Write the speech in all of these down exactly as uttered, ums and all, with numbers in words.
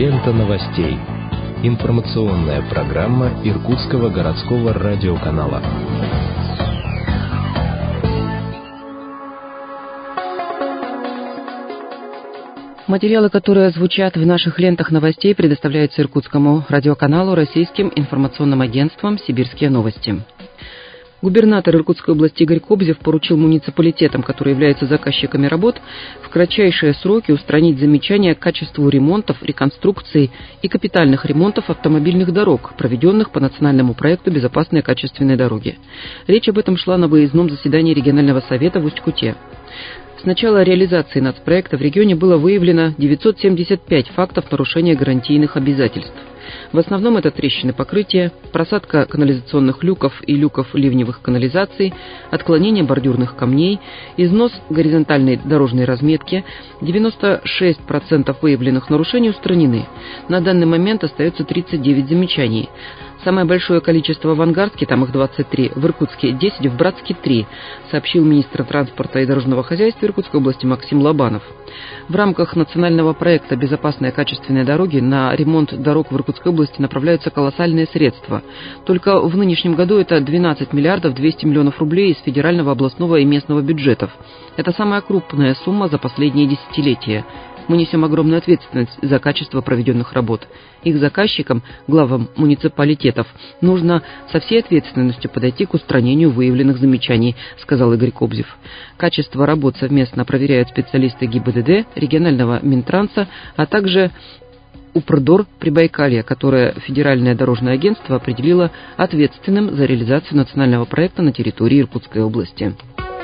Лента новостей. Информационная программа Иркутского городского радиоканала. Материалы, которые звучат в наших лентах новостей, предоставляются Иркутскому радиоканалу российским информационным агентством «Сибирские новости». Губернатор Иркутской области Игорь Кобзев поручил муниципалитетам, которые являются заказчиками работ, в кратчайшие сроки устранить замечания к качеству ремонтов, реконструкций и капитальных ремонтов автомобильных дорог, проведенных по национальному проекту «Безопасные качественные дороги». Речь об этом шла на выездном заседании регионального совета в Усть-Куте. С начала реализации нацпроекта в регионе было выявлено девятьсот семьдесят пять фактов нарушения гарантийных обязательств. В основном это трещины покрытия, просадка канализационных люков и люков ливневых канализаций, отклонение бордюрных камней, износ горизонтальной дорожной разметки. девяносто шесть процентов выявленных нарушений устранены. На данный момент остается тридцать девять замечаний. Самое большое количество в Ангарске, там их двадцать три, в Иркутске десять, в Братске три, сообщил министр транспорта и дорожного хозяйства Иркутской области Максим Лобанов. В рамках национального проекта «Безопасные качественные дороги» на ремонт дорог в Иркутской области направляются колоссальные средства. Только в нынешнем году это двенадцать миллиардов двести миллионов рублей из федерального, областного и местного бюджетов. Это самая крупная сумма за последние десятилетия. Мы несем огромную ответственность за качество проведенных работ. Их заказчикам, главам муниципалитетов, нужно со всей ответственностью подойти к устранению выявленных замечаний, сказал Игорь Кобзев. Качество работ совместно проверяют специалисты ГИБДД, регионального Минтранса, а также УПРДОР Прибайкалья, которое Федеральное дорожное агентство определило ответственным за реализацию национального проекта на территории Иркутской области.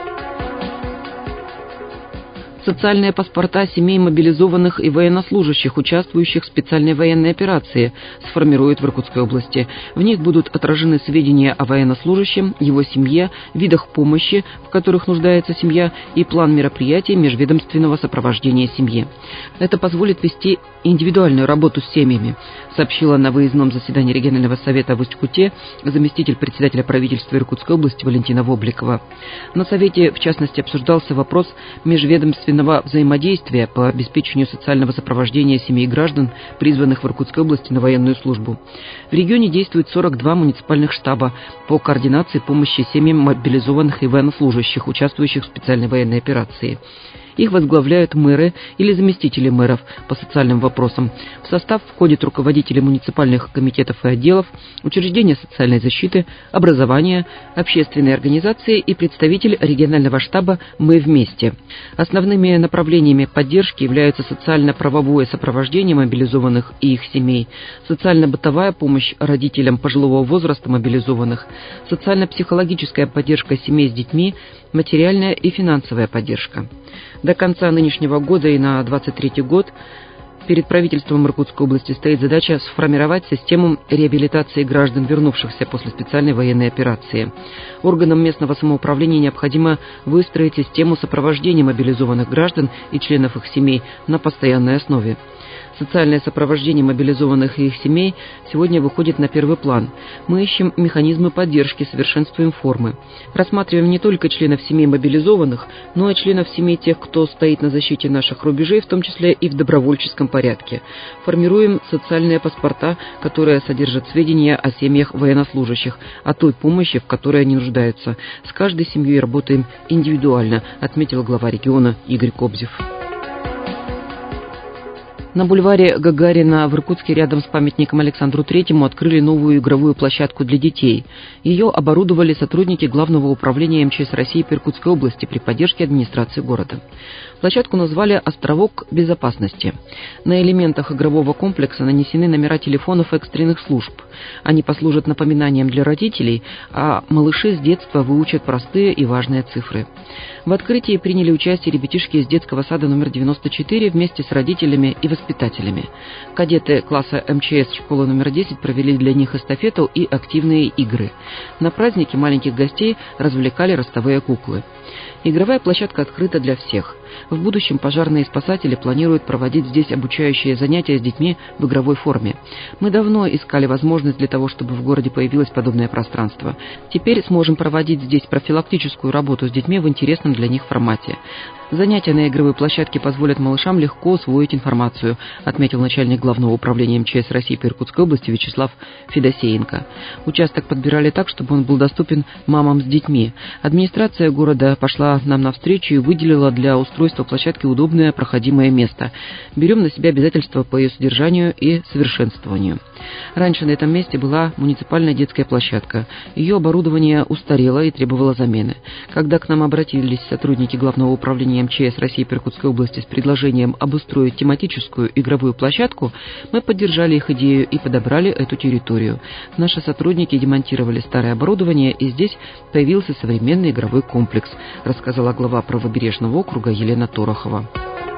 Социальные паспорта семей мобилизованных и военнослужащих, участвующих в специальной военной операции, сформируют в Иркутской области. В них будут отражены сведения о военнослужащем, его семье, видах помощи, в которых нуждается семья, и план мероприятий межведомственного сопровождения семьи. Это позволит вести индивидуальную работу с семьями, сообщила на выездном заседании регионального совета в Усть-Куте заместитель председателя правительства Иркутской области Валентина Вобликова. На совете, в частности, обсуждался вопрос межведомственного взаимодействия по обеспечению социального сопровождения семей граждан, призванных в Иркутской области на военную службу. В регионе действует сорок два муниципальных штаба по координации помощи семьям мобилизованных и военнослужащих, участвующих в специальной военной операции. Их возглавляют мэры или заместители мэров по социальным вопросам. В состав входят руководители муниципальных комитетов и отделов, учреждения социальной защиты, образования, общественные организации и представитель регионального штаба «Мы вместе». Основными направлениями поддержки являются социально-правовое сопровождение мобилизованных и их семей, социально-бытовая помощь родителям пожилого возраста мобилизованных, социально-психологическая поддержка семей с детьми, материальная и финансовая поддержка. До конца нынешнего года и на двадцать третий год перед правительством Иркутской области стоит задача сформировать систему реабилитации граждан, вернувшихся после специальной военной операции. Органам местного самоуправления необходимо выстроить систему сопровождения мобилизованных граждан и членов их семей на постоянной основе. Социальное сопровождение мобилизованных и их семей сегодня выходит на первый план. Мы ищем механизмы поддержки, совершенствуем формы. Рассматриваем не только членов семей мобилизованных, но и членов семей тех, кто стоит на защите наших рубежей, в том числе и в добровольческом порядке. Формируем социальные паспорта, которые содержат сведения о семьях военнослужащих, о той помощи, в которой они нуждаются. С каждой семьей работаем индивидуально, отметил глава региона Игорь Кобзев. На бульваре Гагарина в Иркутске рядом с памятником Александру Третьему открыли новую игровую площадку для детей. Ее оборудовали сотрудники Главного управления эм че эс России по Иркутской области при поддержке администрации города. Площадку назвали «Островок безопасности». На элементах игрового комплекса нанесены номера телефонов экстренных служб. Они послужат напоминанием для родителей, а малыши с детства выучат простые и важные цифры. В открытии приняли участие ребятишки из детского сада номер девяносто четыре вместе с родителями и воспитателями. Кадеты класса эм че эс школы номер десять провели для них эстафету и активные игры. На празднике маленьких гостей развлекали ростовые куклы. Игровая площадка открыта для всех. В будущем пожарные и спасатели планируют проводить здесь обучающие занятия с детьми в игровой форме. Мы давно искали возможность для того, чтобы в городе появилось подобное пространство. Теперь сможем проводить здесь профилактическую работу с детьми в интересном для них формате. Занятия на игровой площадке позволят малышам легко усвоить информацию, отметил начальник Главного управления МЧС России по Иркутской области Вячеслав Федосеенко. Участок подбирали так, чтобы он был доступен мамам с детьми. Администрация города пошла нам навстречу и выделила для устройства площадки удобное проходимое место. Берем на себя обязательства по ее содержанию и совершенствованию. Раньше на этом месте была муниципальная детская площадка. Ее оборудование устарело и требовало замены. Когда к нам обратились сотрудники Главного управления МЧС России по Иркутской области с предложением обустроить тематическую игровую площадку, мы поддержали их идею и подобрали эту территорию. Наши сотрудники демонтировали старое оборудование, и здесь появился современный игровой комплекс, рассказала глава правобережного округа Елена Торохова.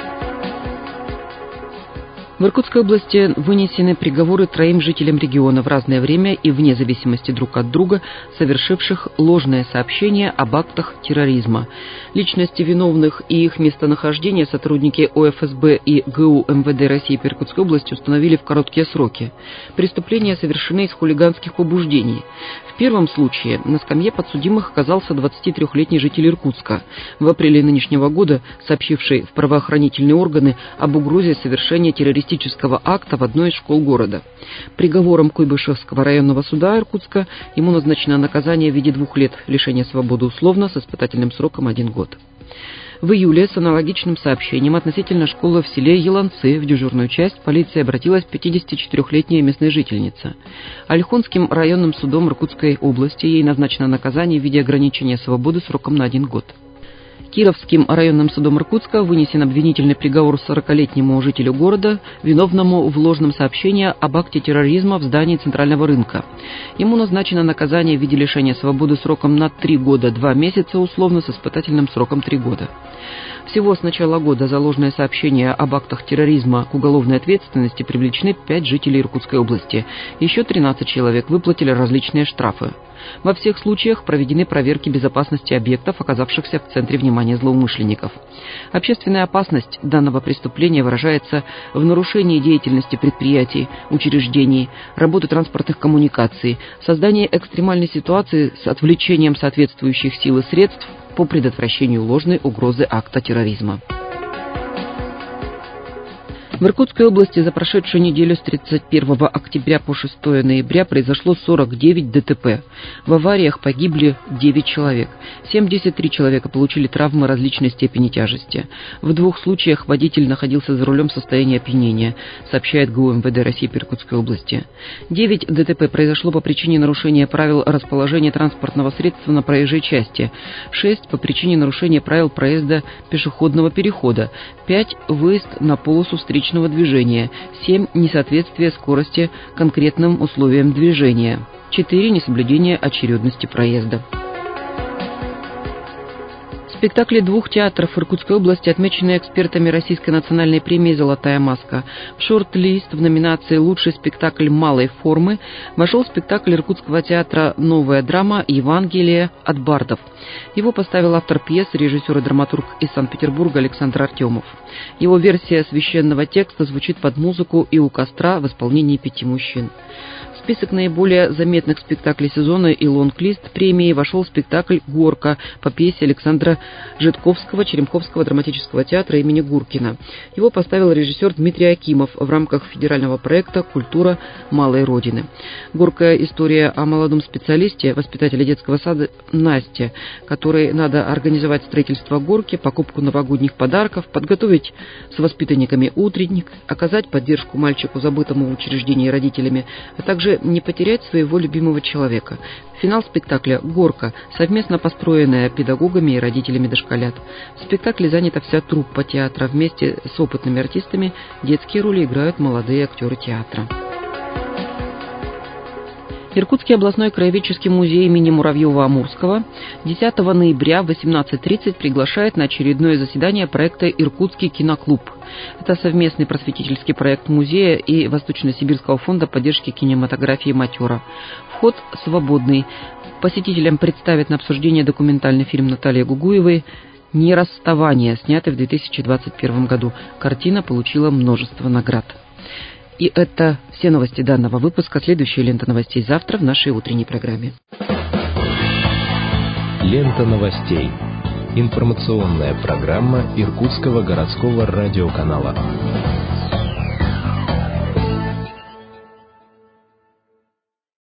В Иркутской области вынесены приговоры троим жителям региона в разное время и вне зависимости друг от друга, совершивших ложное сообщение об актах терроризма. Личности виновных и их местонахождение сотрудники О Эф Эс Бэ и Гэ У Эм Вэ Дэ России по Иркутской области установили в короткие сроки. Преступления совершены из хулиганских побуждений. В первом случае на скамье подсудимых оказался двадцатитрёхлетний житель Иркутска, в апреле нынешнего года сообщивший в правоохранительные органы об угрозе совершения террористического акта в одной из школ города. Приговором Куйбышевского районного суда Иркутска ему назначено наказание в виде двух лет лишения свободы условно с испытательным сроком один год. В июле с аналогичным сообщением относительно школы в селе Еланцы в дежурную часть полиции обратилась пятидесятичетырёхлетняя местная жительница. Ольхонским районным судом Иркутской области ей назначено наказание в виде ограничения свободы сроком на один год. Кировским районным судом Иркутска вынесен обвинительный приговор сорокалетнему жителю города, виновному в ложном сообщении об акте терроризма в здании Центрального рынка. Ему назначено наказание в виде лишения свободы сроком на три года, два месяца условно с испытательным сроком три года. Всего с начала года за ложное сообщение об актах терроризма к уголовной ответственности привлечены пять жителей Иркутской области. Еще тринадцать человек выплатили различные штрафы. Во всех случаях проведены проверки безопасности объектов, оказавшихся в центре внимания злоумышленников. Общественная опасность данного преступления выражается в нарушении деятельности предприятий, учреждений, работы транспортных коммуникаций, создании экстремальной ситуации с отвлечением соответствующих сил и средств по предотвращению ложной угрозы акта терроризма. В Иркутской области за прошедшую неделю с тридцать первого октября по шестое ноября произошло сорок девять Дэ Тэ Пэ. В авариях погибли девять человек. семьдесят три человека получили травмы различной степени тяжести. В двух случаях водитель находился за рулем в состоянии опьянения, сообщает Гэ У Эм Вэ Дэ России по Иркутской области. девять Дэ Тэ Пэ произошло по причине нарушения правил расположения транспортного средства на проезжей части, шесть по причине нарушения правил проезда пешеходного перехода, пять выезд на полосу встречного движения, семь несоответствие скорости конкретным условиям движения, четыре несоблюдение очередности проезда. Спектакли двух театров Иркутской области отмечены экспертами Российской национальной премии «Золотая маска». В шорт-лист в номинации «Лучший спектакль малой формы» вошел спектакль Иркутского театра «Новая драма. Евангелие от бардов». Его поставил автор пьесы, режиссер и драматург из Санкт-Петербурга Александр Артемов. Его версия священного текста звучит под музыку и у костра в исполнении пяти мужчин. В список наиболее заметных спектаклей сезона и лонг-лист премии вошел спектакль «Горка» по пьесе Александра Житковского Черемховского драматического театра имени Гуркина. Его поставил режиссер Дмитрий Акимов в рамках федерального проекта «Культура малой Родины». «Горка» — история о молодом специалисте, воспитателе детского сада Насте, которой надо организовать строительство горки, покупку новогодних подарков, подготовить с воспитанниками утренник, оказать поддержку мальчику, забытому в учреждении родителями, а также не потерять своего любимого человека. Финал спектакля «Горка», совместно построенная педагогами и родителями дошколят. В спектакле занята вся труппа театра. Вместе с опытными артистами детские роли играют молодые актеры театра. Иркутский областной краеведческий музей имени Муравьева-Амурского десятого ноября в восемнадцать тридцать приглашает на очередное заседание проекта «Иркутский киноклуб». Это совместный просветительский проект музея и Восточно-Сибирского фонда поддержки кинематографии «Матера». Вход свободный. Посетителям представят на обсуждение документальный фильм Натальи Гугуевой «Не расставание», снятый в две тысячи двадцать первом году. Картина получила множество наград. И это все новости данного выпуска. Следующая лента новостей завтра в нашей утренней программе. Лента новостей. Информационная программа Иркутского городского радиоканала.